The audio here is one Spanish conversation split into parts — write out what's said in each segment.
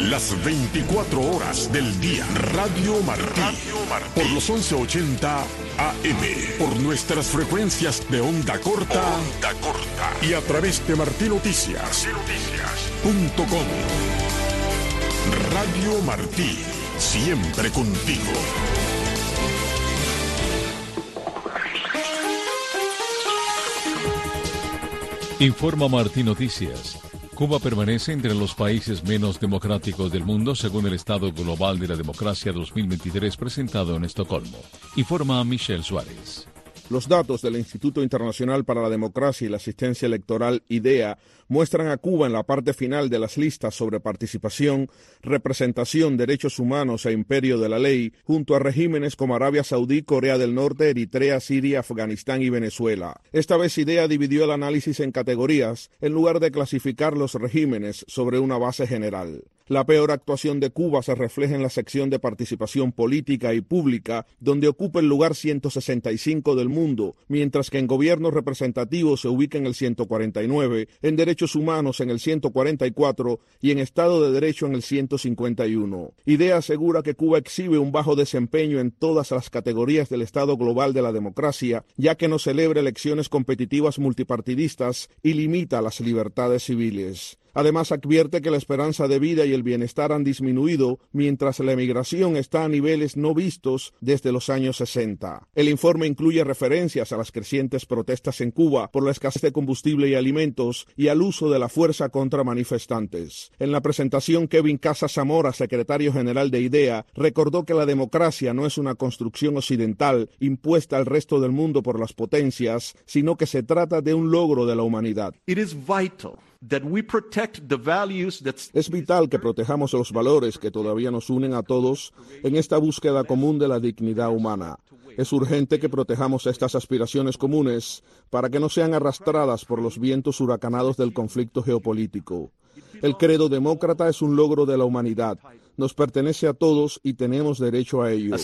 Las 24 horas del día. Radio Martí. Por los 1180 AM. Por nuestras frecuencias de onda corta. Y a través de martinoticias.com. Radio Martí. Siempre contigo. Informa Martí Noticias. Cuba permanece entre los países menos democráticos del mundo según el Estado Global de la Democracia 2023 presentado en Estocolmo. Informa Michelle Suárez. Los datos del Instituto Internacional para la Democracia y la Asistencia Electoral, IDEA, muestran a Cuba en la parte final de las listas sobre participación, representación, derechos humanos e imperio de la ley, junto a regímenes como Arabia Saudí, Corea del Norte, Eritrea, Siria, Afganistán y Venezuela. Esta vez IDEA dividió el análisis en categorías, en lugar de clasificar los regímenes sobre una base general. La peor actuación de Cuba se refleja en la sección de participación política y pública, donde ocupa el lugar 165 del mundo, mientras que en gobiernos representativos se ubica en el 149, en derechos humanos en el 144 y en Estado de Derecho en el 151. IDEA asegura que Cuba exhibe un bajo desempeño en todas las categorías del Estado Global de la Democracia, ya que no celebra elecciones competitivas multipartidistas y limita las libertades civiles. Además, advierte que la esperanza de vida y el bienestar han disminuido, mientras la emigración está a niveles no vistos desde los años 60. El informe incluye referencias a las crecientes protestas en Cuba por la escasez de combustible y alimentos y al uso de la fuerza contra manifestantes. En la presentación, Kevin Casas Zamora, secretario general de IDEA, recordó que la democracia no es una construcción occidental impuesta al resto del mundo por las potencias, sino que se trata de un logro de la humanidad. Es vital que protejamos los valores que todavía nos unen a todos en esta búsqueda común de la dignidad humana. Es urgente que protejamos estas aspiraciones comunes para que no sean arrastradas por los vientos huracanados del conflicto geopolítico. El credo demócrata es un logro de la humanidad. Nos pertenece a todos y tenemos derecho a ello.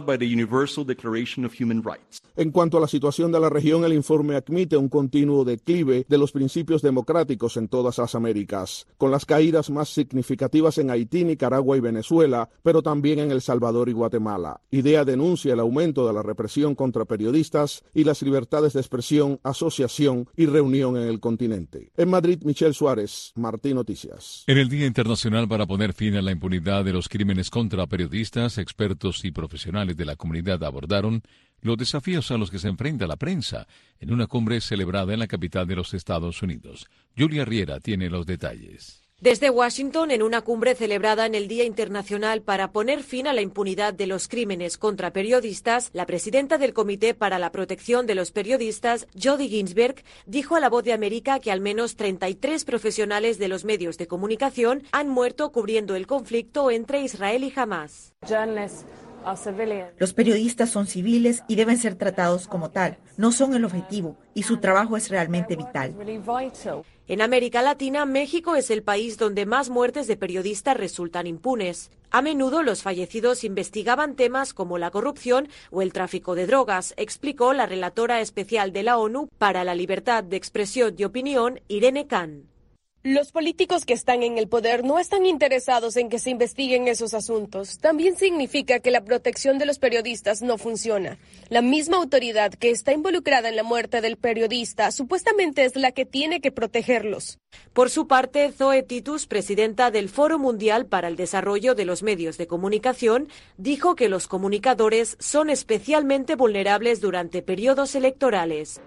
En cuanto a la situación de la región, el informe admite un continuo declive de los principios democráticos en todas las Américas, con las caídas más significativas en Haití, Nicaragua y Venezuela, pero también en El Salvador y Guatemala. IDEA denuncia el aumento de la represión contra periodistas y las libertades de expresión, asociación y reunión en el continente. En Madrid, Michelle Suárez, Martí Noticias. En el Día Internacional para poner fin a la impunidad de los crímenes contra periodistas, expertos y profesionales de la comunidad abordaron los desafíos a los que se enfrenta la prensa en una cumbre celebrada en la capital de los Estados Unidos. Julia Riera tiene los detalles. Desde Washington, en una cumbre celebrada en el Día Internacional para poner fin a la impunidad de los crímenes contra periodistas, la presidenta del Comité para la Protección de los Periodistas, Jody Ginsberg, dijo a La Voz de América que al menos 33 profesionales de los medios de comunicación han muerto cubriendo el conflicto entre Israel y Hamás. Los periodistas son civiles y deben ser tratados como tal. No son el objetivo y su trabajo es realmente vital. En América Latina, México es el país donde más muertes de periodistas resultan impunes. A menudo los fallecidos investigaban temas como la corrupción o el tráfico de drogas, explicó la relatora especial de la ONU para la libertad de expresión y opinión, Irene Khan. Los políticos que están en el poder no están interesados en que se investiguen esos asuntos. También significa que la protección de los periodistas no funciona. La misma autoridad que está involucrada en la muerte del periodista supuestamente es la que tiene que protegerlos. Por su parte, Zoe Titus, presidenta del Foro Mundial para el Desarrollo de los Medios de Comunicación, dijo que los comunicadores son especialmente vulnerables durante periodos electorales.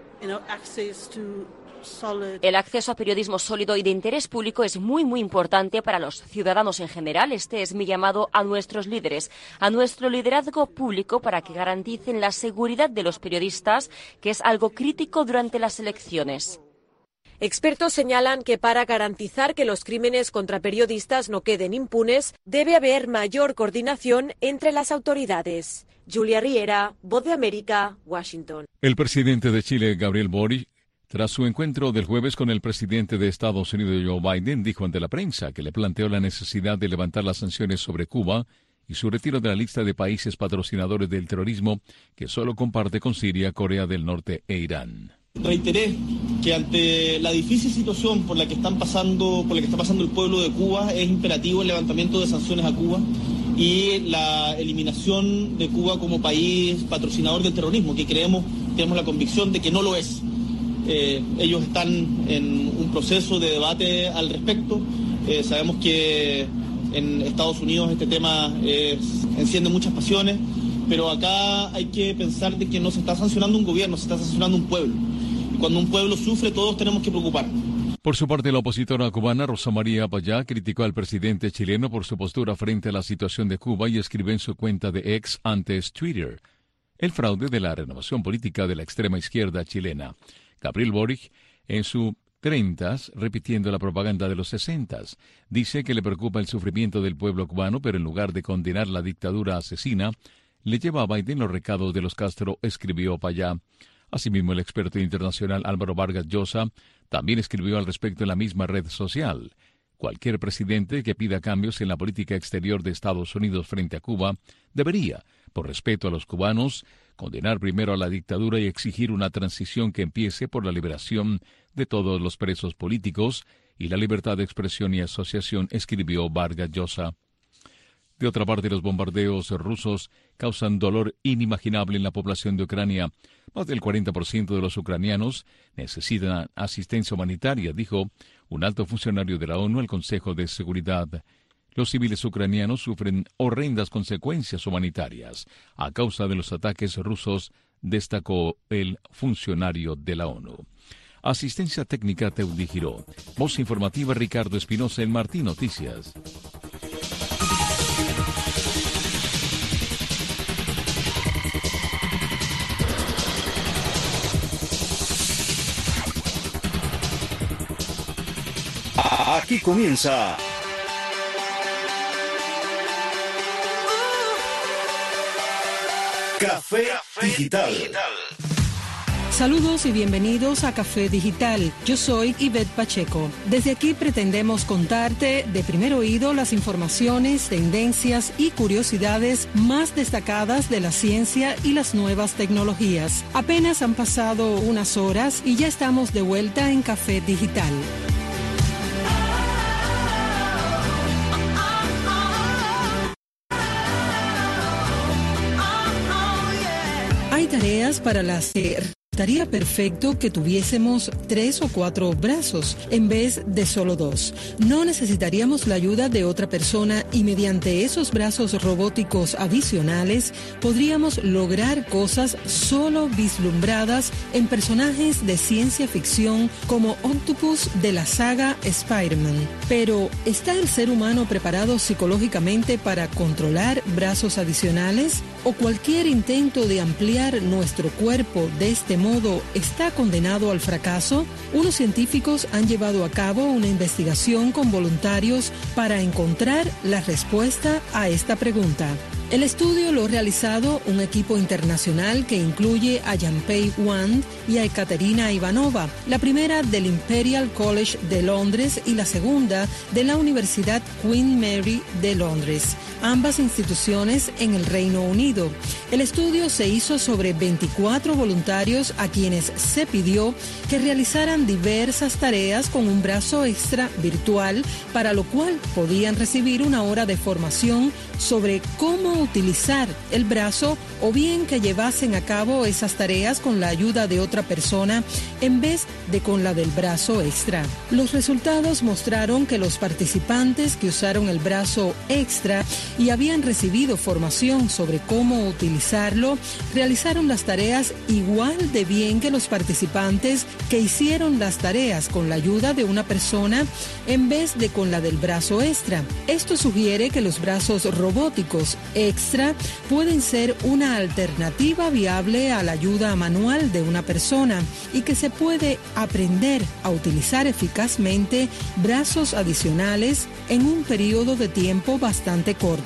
El acceso a periodismo sólido y de interés público es muy importante para los ciudadanos en general. Este es mi llamado a nuestros líderes, a nuestro liderazgo público para que garanticen la seguridad de los periodistas, que es algo crítico durante las elecciones. Expertos señalan que para garantizar que los crímenes contra periodistas no queden impunes, debe haber mayor coordinación entre las autoridades. Julia Riera, Voz de América, Washington. El presidente de Chile, Gabriel Boric, tras su encuentro del jueves con el presidente de Estados Unidos, Joe Biden, dijo ante la prensa que le planteó la necesidad de levantar las sanciones sobre Cuba y su retiro de la lista de países patrocinadores del terrorismo que solo comparte con Siria, Corea del Norte e Irán. Reiteré que ante la difícil situación por la que está pasando el pueblo de Cuba, es imperativo el levantamiento de sanciones a Cuba y la eliminación de Cuba como país patrocinador del terrorismo, que tenemos la convicción de que no lo es. Ellos están en un proceso de debate al respecto. Sabemos que en Estados Unidos este tema enciende muchas pasiones, pero acá hay que pensar de que no se está sancionando un gobierno, se está sancionando un pueblo. Y cuando un pueblo sufre, todos tenemos que preocuparnos. Por su parte, la opositora cubana Rosa María Payá criticó al presidente chileno por su postura frente a la situación de Cuba y escribió en su cuenta de X, antes Twitter, el fraude de la renovación política de la extrema izquierda chilena. Gabriel Boric, en su 30s, repitiendo la propaganda de los 60s, dice que le preocupa el sufrimiento del pueblo cubano, pero en lugar de condenar la dictadura asesina, le lleva a Biden los recados de los Castro, escribió Payá. Asimismo, el experto internacional Álvaro Vargas Llosa también escribió al respecto en la misma red social. Cualquier presidente que pida cambios en la política exterior de Estados Unidos frente a Cuba debería, por respeto a los cubanos, condenar primero a la dictadura y exigir una transición que empiece por la liberación de todos los presos políticos y la libertad de expresión y asociación, escribió Vargas Llosa. De otra parte, los bombardeos rusos causan dolor inimaginable en la población de Ucrania. Más del 40% de los ucranianos necesitan asistencia humanitaria, dijo un alto funcionario de la ONU al Consejo de Seguridad. Los civiles ucranianos sufren horrendas consecuencias humanitarias a causa de los ataques rusos, destacó el funcionario de la ONU. Asistencia técnica Teudi Giró. Voz informativa Ricardo Espinosa en Martín Noticias. Aquí comienza Café Digital. Saludos y bienvenidos a Café Digital. Yo soy Ivette Pacheco. Desde aquí pretendemos contarte de primer oído las informaciones, tendencias y curiosidades más destacadas de la ciencia y las nuevas tecnologías. Apenas han pasado unas horas y ya estamos de vuelta en Café Digital. Hay tareas para las que estaría perfecto que tuviésemos 3 o 4 brazos en vez de solo 2. No necesitaríamos la ayuda de otra persona y mediante esos brazos robóticos adicionales podríamos lograr cosas solo vislumbradas en personajes de ciencia ficción como Octopus de la saga Spider-Man. Pero, ¿está el ser humano preparado psicológicamente para controlar brazos adicionales? ¿O cualquier intento de ampliar nuestro cuerpo de este modo está condenado al fracaso? Unos científicos han llevado a cabo una investigación con voluntarios para encontrar la respuesta a esta pregunta. El estudio lo ha realizado un equipo internacional que incluye a Janpei Wang y a Ekaterina Ivanova, la primera del Imperial College de Londres y la segunda de la Universidad Queen Mary de Londres, ambas instituciones en el Reino Unido. El estudio se hizo sobre 24 voluntarios a quienes se pidió que realizaran diversas tareas con un brazo extra virtual, para lo cual podían recibir una hora de formación sobre cómo utilizar el brazo o bien que llevasen a cabo esas tareas con la ayuda de otra persona en vez de con la del brazo extra. Los resultados mostraron que los participantes que usaron el brazo extra y habían recibido formación sobre cómo utilizarlo realizaron las tareas igual de bien que los participantes que hicieron las tareas con la ayuda de una persona en vez de con la del brazo extra. Esto sugiere que los brazos robóticos extra pueden ser una alternativa viable a la ayuda manual de una persona y que se puede aprender a utilizar eficazmente brazos adicionales en un periodo de tiempo bastante corto.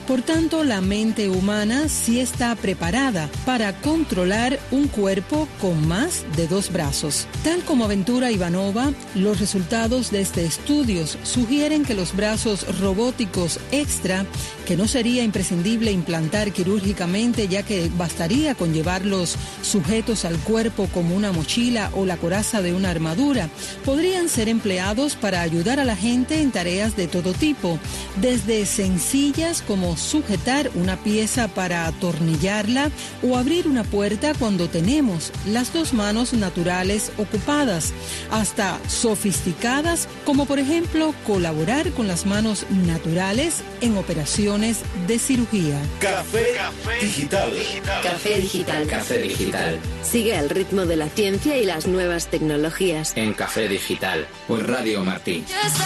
Por tanto, la mente humana sí está preparada para controlar un cuerpo con más de 2 brazos. Tal como Ventura Ivanova, los resultados de este estudio sugieren que los brazos robóticos extra, que no sería imprescindible implantar quirúrgicamente ya que bastaría con llevarlos sujetos al cuerpo como una mochila o la coraza de una armadura, podrían ser empleados para ayudar a la gente en tareas de todo tipo, desde sencillas como sujetar una pieza para atornillarla o abrir una puerta cuando tenemos las 2 manos naturales ocupadas, hasta sofisticadas como por ejemplo colaborar con las manos naturales en operaciones de cirugía. Café Digital. Café Digital. Café Digital. Sigue el ritmo de la ciencia y las nuevas tecnologías. En Café Digital, por Radio Martí.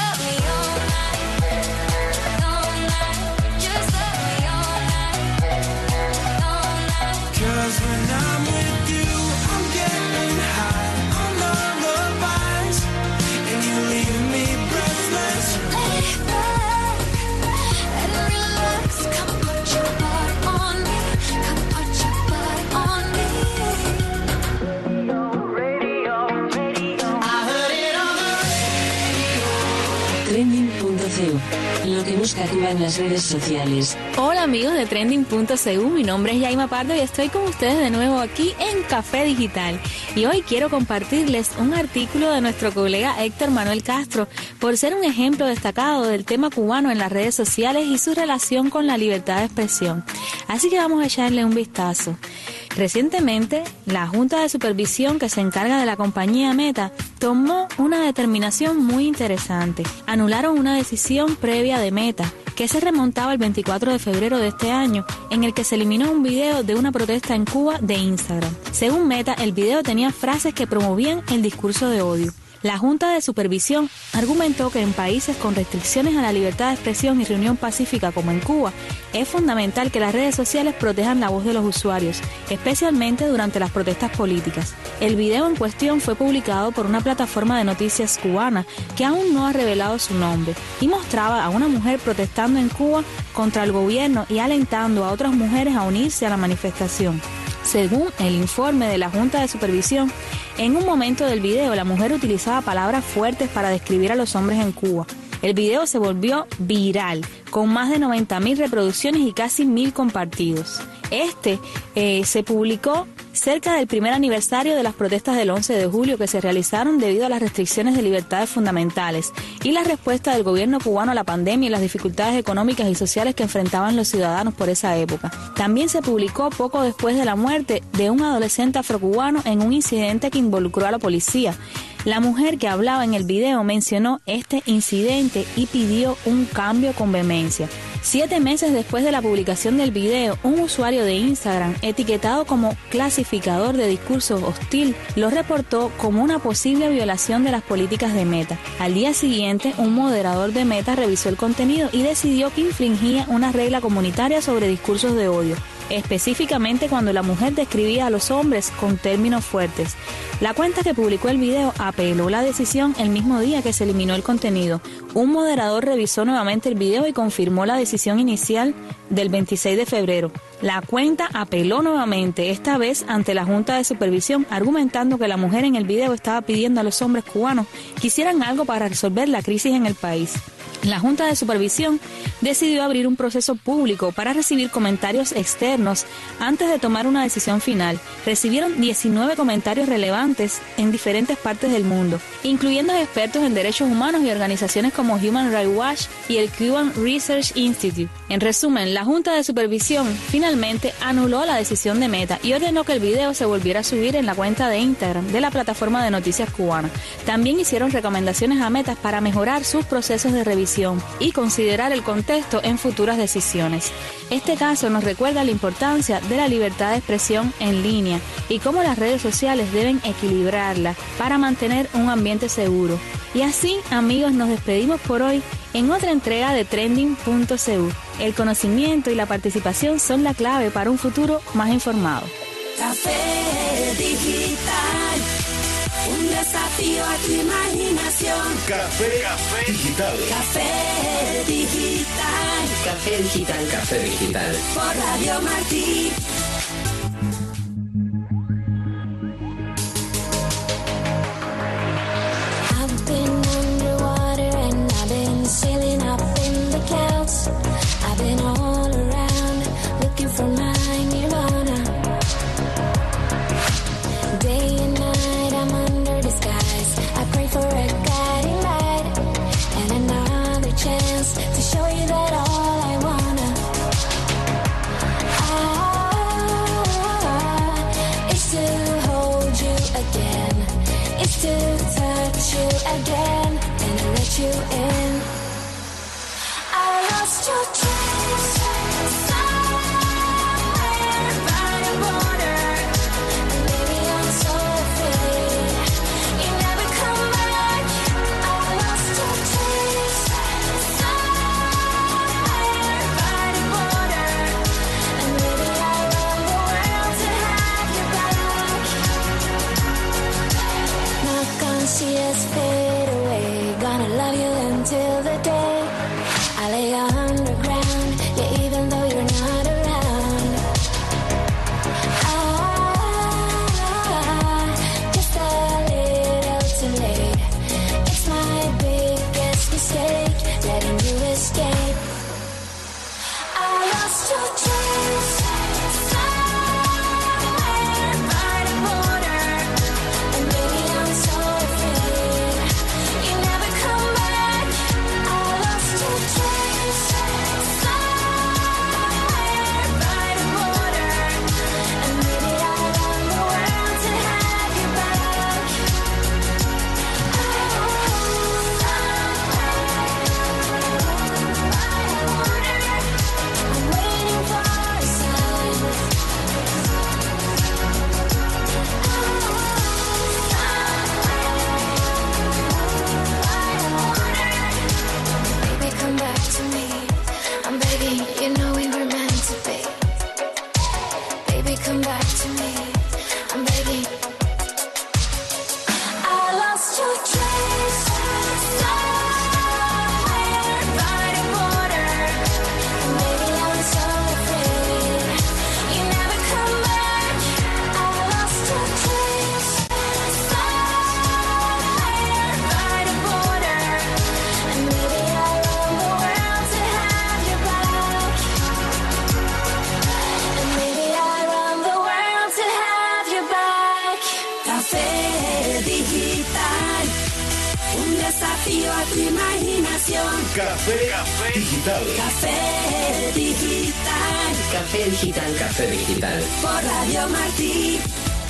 Lo que busca Cuba en las redes sociales. Hola amigos de Trending.cu, mi nombre es Yaima Pardo y estoy con ustedes de nuevo aquí en Café Digital. Y hoy quiero compartirles un artículo de nuestro colega Héctor Manuel Castro por ser un ejemplo destacado del tema cubano en las redes sociales y su relación con la libertad de expresión. Así que vamos a echarle un vistazo. Recientemente, la Junta de Supervisión que se encarga de la compañía Meta tomó una determinación muy interesante. Anularon una decisión previa de Meta que se remontaba el 24 de febrero de este año, en el que se eliminó un video de una protesta en Cuba de Instagram. Según Meta, el video tenía frases que promovían el discurso de odio. La Junta de Supervisión argumentó que en países con restricciones a la libertad de expresión y reunión pacífica como en Cuba, es fundamental que las redes sociales protejan la voz de los usuarios, especialmente durante las protestas políticas. El video en cuestión fue publicado por una plataforma de noticias cubana que aún no ha revelado su nombre y mostraba a una mujer protestando en Cuba contra el gobierno y alentando a otras mujeres a unirse a la manifestación. Según el informe de la Junta de Supervisión, en un momento del video la mujer utilizaba palabras fuertes para describir a los hombres en Cuba. El video se volvió viral, con más de 90.000 reproducciones y casi 1.000 compartidos. Se publicó cerca del primer aniversario de las protestas del 11 de julio que se realizaron debido a las restricciones de libertades fundamentales y la respuesta del gobierno cubano a la pandemia y las dificultades económicas y sociales que enfrentaban los ciudadanos por esa época. También se publicó poco después de la muerte de un adolescente afrocubano en un incidente que involucró a la policía. La mujer que hablaba en el video mencionó este incidente y pidió un cambio con vehemencia. 7 meses después de la publicación del video, un usuario de Instagram, etiquetado como clasificador de discurso hostil, lo reportó como una posible violación de las políticas de Meta. Al día siguiente, un moderador de Meta revisó el contenido y decidió que infringía una regla comunitaria sobre discursos de odio, específicamente cuando la mujer describía a los hombres con términos fuertes. La cuenta que publicó el video apeló la decisión el mismo día que se eliminó el contenido. Un moderador revisó nuevamente el video y confirmó la decisión inicial del 26 de febrero. La cuenta apeló nuevamente, esta vez ante la Junta de Supervisión, argumentando que la mujer en el video estaba pidiendo a los hombres cubanos que hicieran algo para resolver la crisis en el país. La Junta de Supervisión decidió abrir un proceso público para recibir comentarios externos antes de tomar una decisión final. Recibieron 19 comentarios relevantes en diferentes partes del mundo, incluyendo expertos en derechos humanos y organizaciones como Human Rights Watch y el Cuban Research Institute. En resumen, la Junta de Supervisión finalmente anuló la decisión de Meta y ordenó que el video se volviera a subir en la cuenta de Instagram de la plataforma de noticias cubana. También hicieron recomendaciones a Meta para mejorar sus procesos de revisión y considerar el contexto en futuras decisiones. Este caso nos recuerda la importancia de la libertad de expresión en línea y cómo las redes sociales deben equilibrarla para mantener un ambiente seguro. Y así, amigos, nos despedimos por hoy en otra entrega de Trending.cu. El conocimiento y la participación son la clave para un futuro más informado. Café Digital, un desafío a tu imaginación. Café Digital. Café Digital. Café Digital. Café Digital. Por Radio Martí. I've been underwater and I've been sailing up in the clouds. I've been all around looking for my nirvana. Day and night I'm under the skies. I pray for a guiding light and another chance to show you that all I wanna is to hold you again, is to touch you again and let you in. I lost your trace somewhere by the border, and maybe I'm so afraid you never come back. I lost your trace somewhere by the border, and maybe I'll run the world to have you back. Not gonna see us fade away, gonna love you until the day I lay underground, yeah, even though you're not around. Just a little too late. It's my biggest mistake, letting you escape. I lost your trace somewhere by the border, and maybe I'm so afraid you never come back. I lost your trace somewhere by the border, and maybe I'll run the world to have you back. I'm waiting for a sign. Baby, come back to me. I'm begging, you know we were meant to be. Baby, come back to me. I'm begging. I lost your trace somewhere by the border, and maybe I'm so afraid you never come back. I lost your trace somewhere by the border, and maybe I'll run the world to have you back. And maybe I'll run the world to have you back. Café Digital. Un desafío a tu imaginación. Café Digital. Café Digital. Café Digital. Café Digital. Por Radio Martí.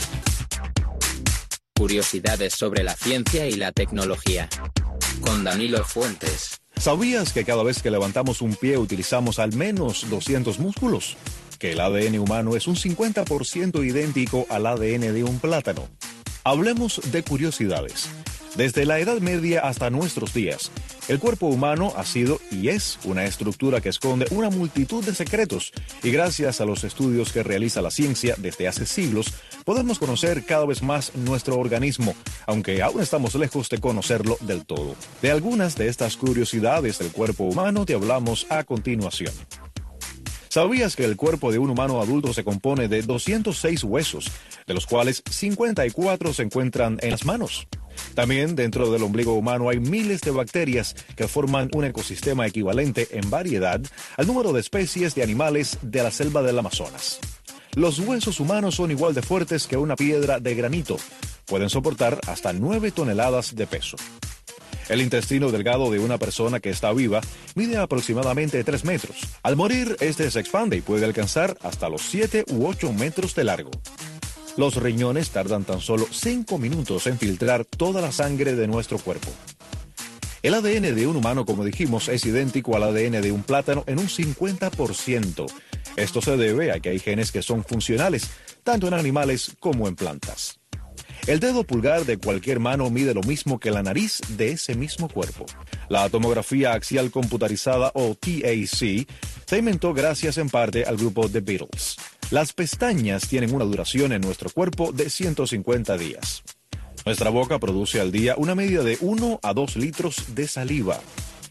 Curiosidades sobre la ciencia y la tecnología. Con Danilo Fuentes. ¿Sabías que cada vez que levantamos un pie utilizamos al menos 200 músculos? Que el ADN humano es un 50% idéntico al ADN de un plátano. Hablemos de curiosidades. Desde la Edad Media hasta nuestros días, el cuerpo humano ha sido y es una estructura que esconde una multitud de secretos, y gracias a los estudios que realiza la ciencia desde hace siglos, podemos conocer cada vez más nuestro organismo, aunque aún estamos lejos de conocerlo del todo. De algunas de estas curiosidades del cuerpo humano te hablamos a continuación. ¿Sabías que el cuerpo de un humano adulto se compone de 206 huesos, de los cuales 54 se encuentran en las manos? También dentro del ombligo humano hay miles de bacterias que forman un ecosistema equivalente en variedad al número de especies de animales de la selva del Amazonas. Los huesos humanos son igual de fuertes que una piedra de granito. Pueden soportar hasta 9 toneladas de peso. El intestino delgado de una persona que está viva mide aproximadamente 3 metros. Al morir, este se expande y puede alcanzar hasta los 7 u 8 metros de largo. Los riñones tardan tan solo 5 minutos en filtrar toda la sangre de nuestro cuerpo. El ADN de un humano, como dijimos, es idéntico al ADN de un plátano en un 50%. Esto se debe a que hay genes que son funcionales, tanto en animales como en plantas. El dedo pulgar de cualquier mano mide lo mismo que la nariz de ese mismo cuerpo. La tomografía axial computarizada, o TAC, se inventó gracias en parte al grupo The Beatles. Las pestañas tienen una duración en nuestro cuerpo de 150 días. Nuestra boca produce al día una media de 1 a 2 litros de saliva.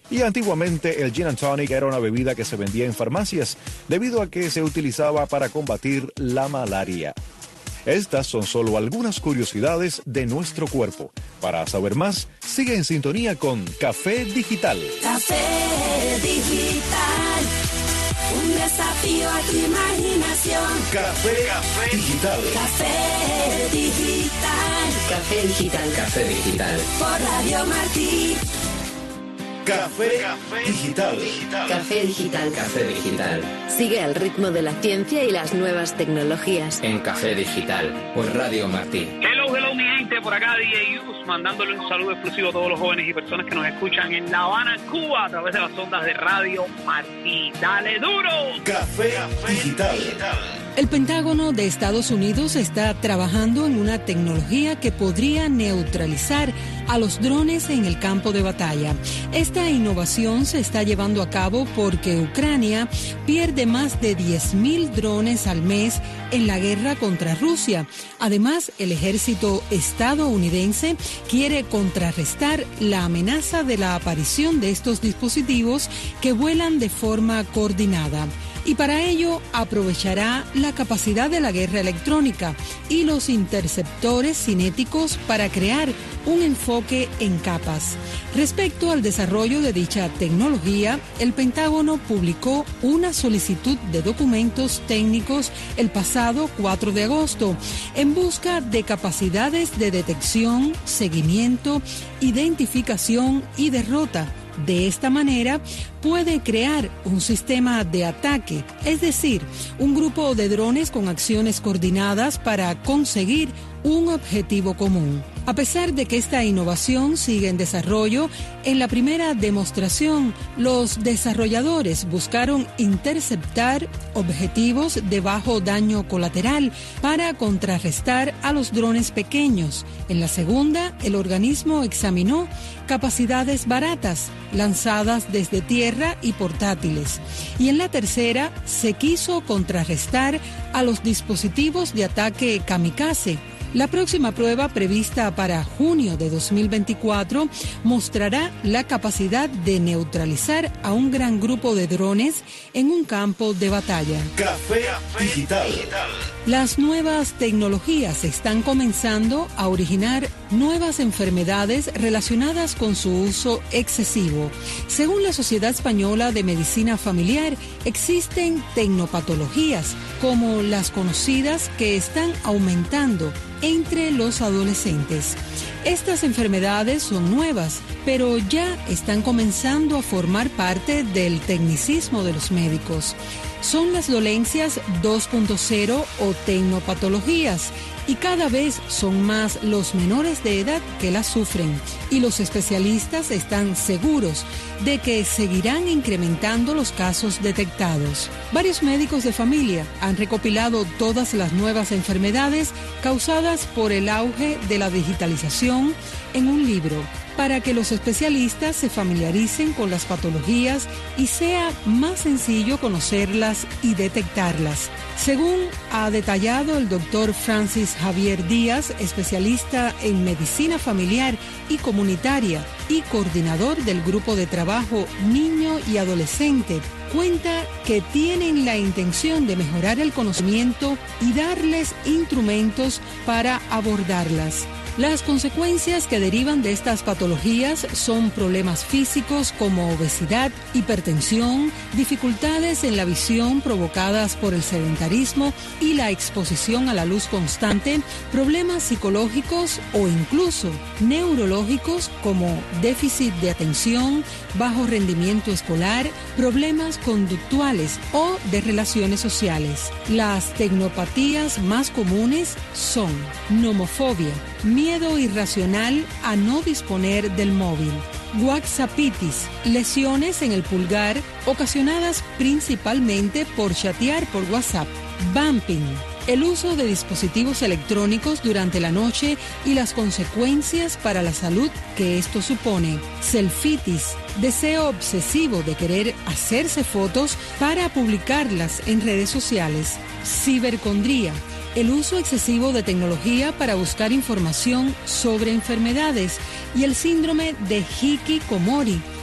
Y antiguamente el gin and tonic era una bebida que se vendía en farmacias debido a que se utilizaba para combatir la malaria. Estas son solo algunas curiosidades de nuestro cuerpo. Para saber más, sigue en sintonía con Café Digital. Café Digital, un desafío a tu imaginación. Café Digital. Café Digital. Café Digital. Café Digital. Por Radio Martí. Café Digital. Café Digital. Café Digital. Sigue al ritmo de la ciencia y las nuevas tecnologías. En Café Digital, por Radio Martí. Hello, mi gente, por acá DJ Yus, mandándole un saludo exclusivo a todos los jóvenes y personas que nos escuchan en La Habana, Cuba, a través de las ondas de Radio Martí. ¡Dale duro! Café Digital. El Pentágono de Estados Unidos está trabajando en una tecnología que podría neutralizar a los drones en el campo de batalla. Esta innovación se está llevando a cabo porque Ucrania pierde más de 10.000 drones al mes en la guerra contra Rusia. Además, el ejército estadounidense quiere contrarrestar la amenaza de la aparición de estos dispositivos que vuelan de forma coordinada. Y para ello aprovechará la capacidad de la guerra electrónica y los interceptores cinéticos para crear un enfoque en capas. Respecto al desarrollo de dicha tecnología, el Pentágono publicó una solicitud de documentos técnicos el pasado 4 de agosto en busca de capacidades de detección, seguimiento, identificación y derrota. De esta manera, puede crear un sistema de ataque, es decir, un grupo de drones con acciones coordinadas para conseguir un objetivo común. A pesar de que esta innovación sigue en desarrollo, en la primera demostración, los desarrolladores buscaron interceptar objetivos de bajo daño colateral para contrarrestar a los drones pequeños. En la segunda, el organismo examinó capacidades baratas, lanzadas desde tierra y portátiles. Y en la tercera, se quiso contrarrestar a los dispositivos de ataque kamikaze. La próxima prueba, prevista para junio de 2024, mostrará la capacidad de neutralizar a un gran grupo de drones en un campo de batalla. Café Digital. Las nuevas tecnologías están comenzando a originar nuevas enfermedades relacionadas con su uso excesivo. Según la Sociedad Española de Medicina Familiar, existen tecnopatologías, como las conocidas, que están aumentando entre los adolescentes. Estas enfermedades son nuevas, pero ya están comenzando a formar parte del tecnicismo de los médicos. Son las dolencias 2.0 o tecnopatologías, y cada vez son más los menores de edad que las sufren, y los especialistas están seguros de que seguirán incrementando los casos detectados. Varios médicos de familia han recopilado todas las nuevas enfermedades causadas por el auge de la digitalización en un libro, para que los especialistas se familiaricen con las patologías y sea más sencillo conocerlas y detectarlas. Según ha detallado el doctor Francis Javier Díaz, especialista en medicina familiar y comunitaria y coordinador del grupo de trabajo Niño y Adolescente, cuenta que tienen la intención de mejorar el conocimiento y darles instrumentos para abordarlas. Las consecuencias que derivan de estas patologías son problemas físicos como obesidad, hipertensión, dificultades en la visión provocadas por el sedentarismo y la exposición a la luz constante, problemas psicológicos o incluso neurológicos como déficit de atención, bajo rendimiento escolar, problemas conductuales o de relaciones sociales. Las tecnopatías más comunes son nomofobia, miedo irracional a no disponer del móvil, WhatsAppitis, lesiones en el pulgar ocasionadas principalmente por chatear por WhatsApp, bumping, el uso de dispositivos electrónicos durante la noche y las consecuencias para la salud que esto supone, selfitis, deseo obsesivo de querer hacerse fotos para publicarlas en redes sociales, cibercondría, el uso excesivo de tecnología para buscar información sobre enfermedades, y el síndrome de Hikikomori,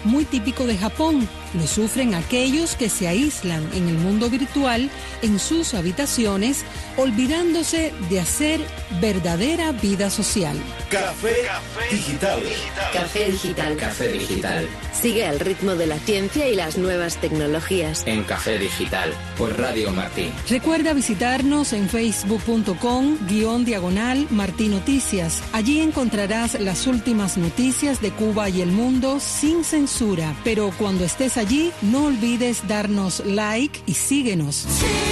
muy típico de Japón. Lo sufren aquellos que se aíslan en el mundo virtual, en sus habitaciones, olvidándose de hacer verdadera vida social. Café Digital. Café Digital. Café Digital. Sigue al ritmo de la ciencia y las nuevas tecnologías. En Café Digital, por Radio Martí. Recuerda visitarnos en facebook.com/Martí Noticias. Allí encontrarás las últimas noticias de Cuba y el mundo sin censura. Pero cuando estés allí, no olvides darnos like y síguenos.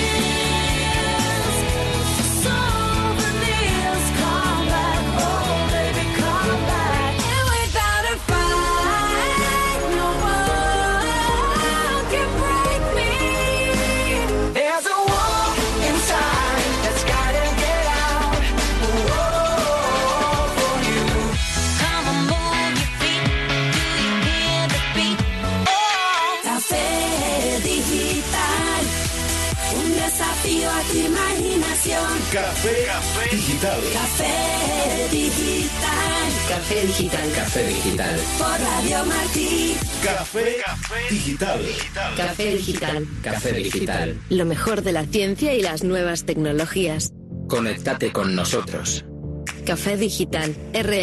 A tu imaginación. Café Digital. Café Digital. Café Digital. Café Digital. Por Radio Martí. Café Digital. Café Digital. Café Digital. Lo mejor de la ciencia y las nuevas tecnologías. Conéctate con nosotros. Café Digital.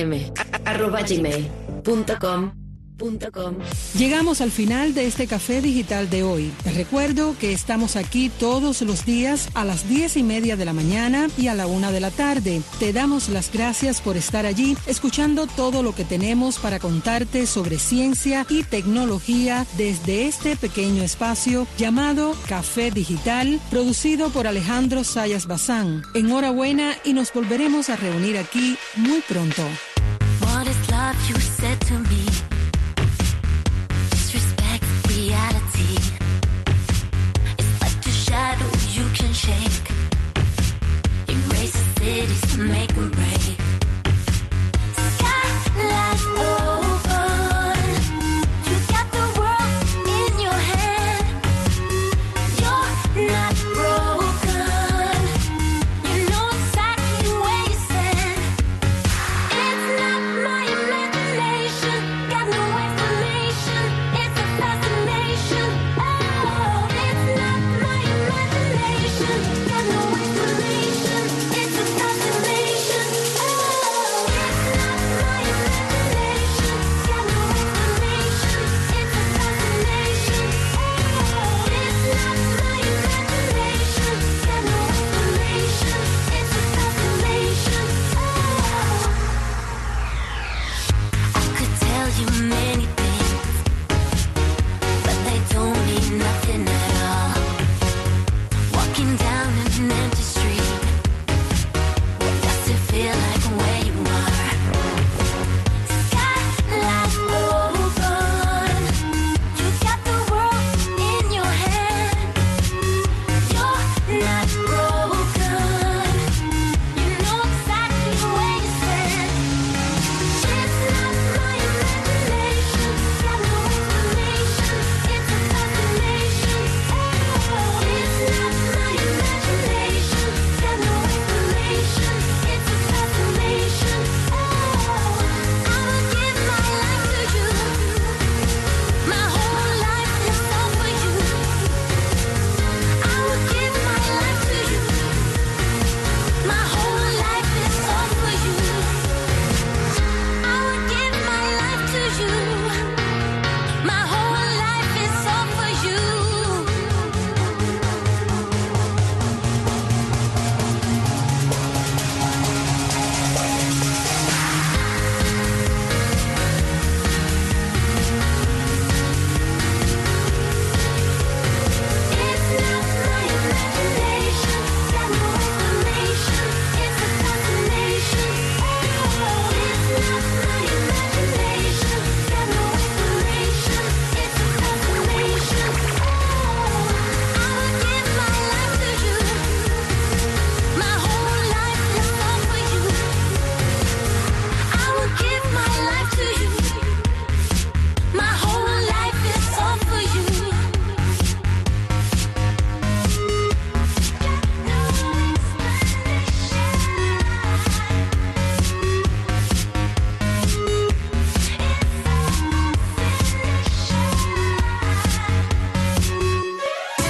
rm@gmail.com. Llegamos al final de este Café Digital de hoy. Te recuerdo que estamos aquí todos los días a las 10:30 de la mañana y a la 1 de la tarde. Te damos las gracias por estar allí, escuchando todo lo que tenemos para contarte sobre ciencia y tecnología desde este pequeño espacio llamado Café Digital, producido por Alejandro Sayas Bazán. Enhorabuena y nos volveremos a reunir aquí muy pronto. What is love you said to me? Reality. It's like a shadow you can shake. Erase the cities, make